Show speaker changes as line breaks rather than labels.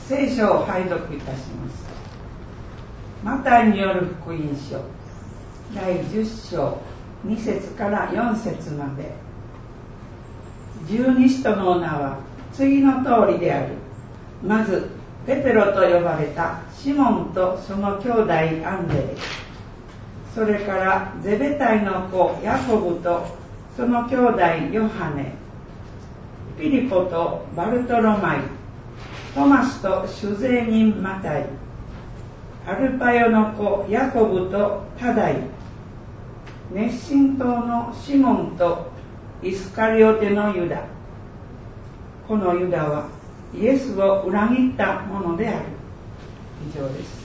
聖書を拝読いたします。マタイによる福音書第10章2節から4節まで。十二使徒の名は次の通りである。まずペテロと呼ばれたシモンとその兄弟アンデレ、それからゼベタイの子ヤコブとその兄弟ヨハネ、ピリポとバルトロマイ、トマスと酒税人マタイ、アルパヨの子ヤコブとタダイ、熱心党のシモンとイスカリオテのユダ。このユダはイエスを裏切ったものである。以上です。